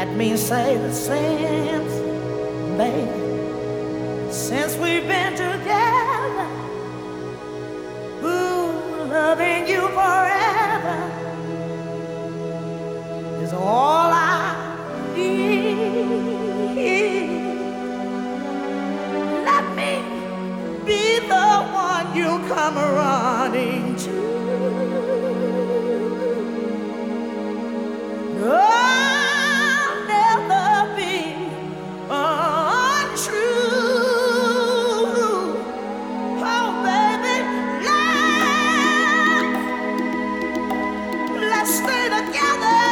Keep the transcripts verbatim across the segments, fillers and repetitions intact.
Let me say that since, baby, since we've been together, ooh, loving you forever is all I need. Let me be the one you come running to. I'll never be untrue. Oh, baby, let's, let's stay together,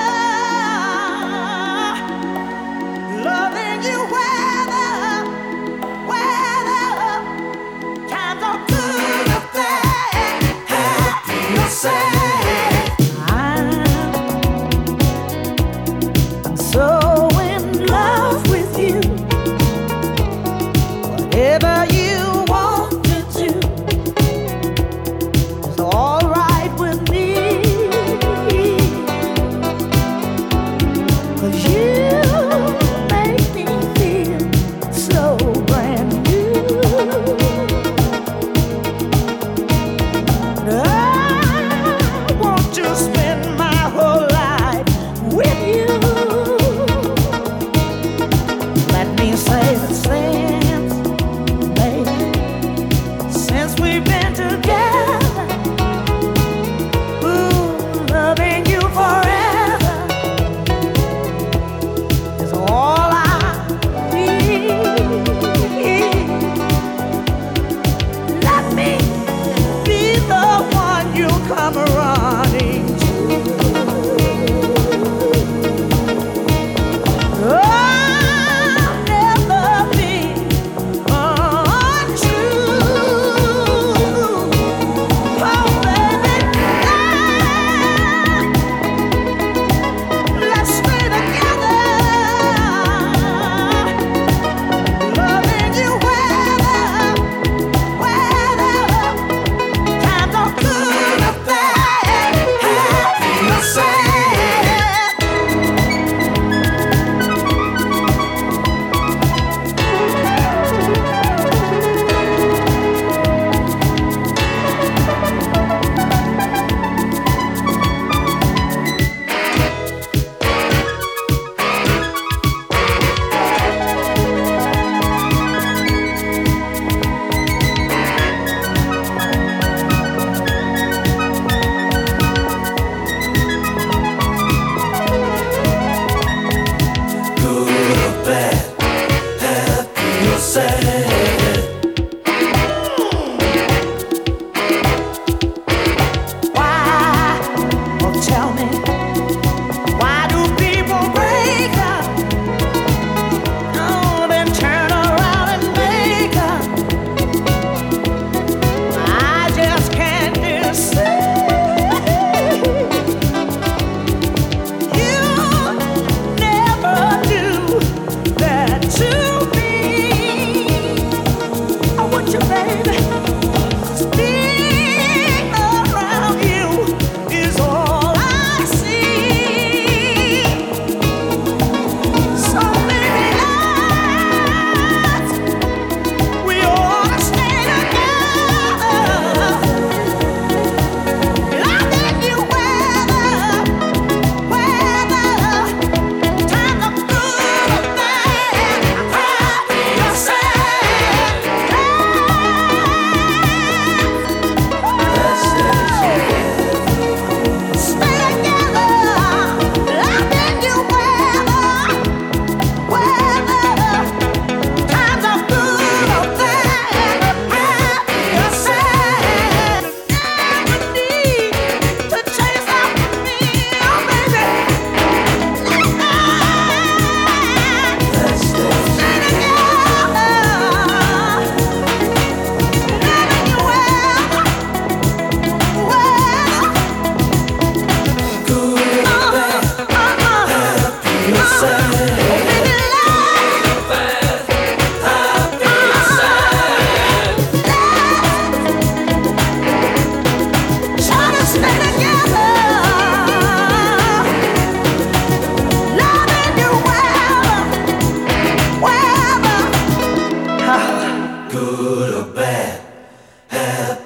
loving you whether, whether times are good or bad. Happy or sad. So in love with you, whatever you want to do is all right with me. 'Cause you make me feel so brand new. I want to spend my whole life with you. Let me say that since, baby, since we've been together, ooh, loving you forever is all I need. Let me be the one you come running to. I'll never be untrue. Oh, baby, let's stay together, loving you whether, whether times are good or bad.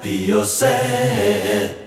Be yourself.